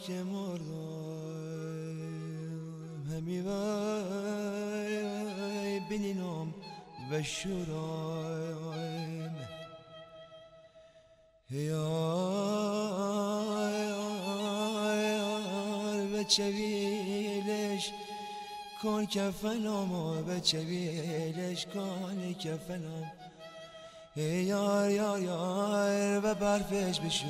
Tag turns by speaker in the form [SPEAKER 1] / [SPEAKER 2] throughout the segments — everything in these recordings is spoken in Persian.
[SPEAKER 1] که مردم همی وای بینینم و شورایم یار بچه بیلش کن کفنم بچه بیلش کن کفنم یار یار یار و برفش بشو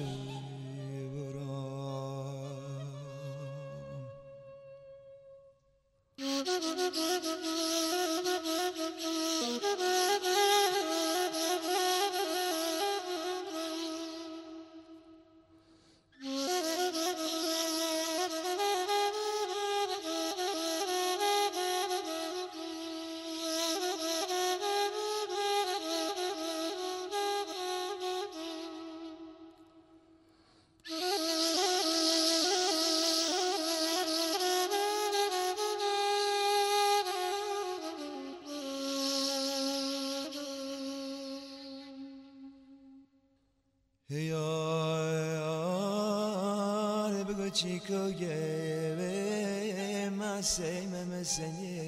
[SPEAKER 1] یار بگو چی که به مسیم مسنی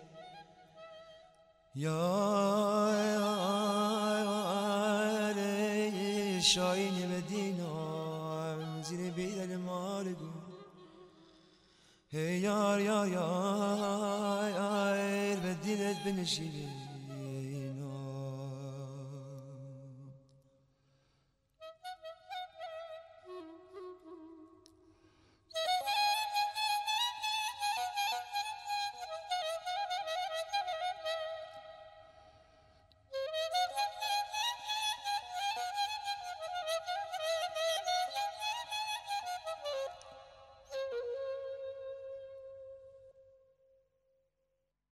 [SPEAKER 1] یار شاینی به دینام زیر بیدل مارگو یار یار یار به دیلت بنشینی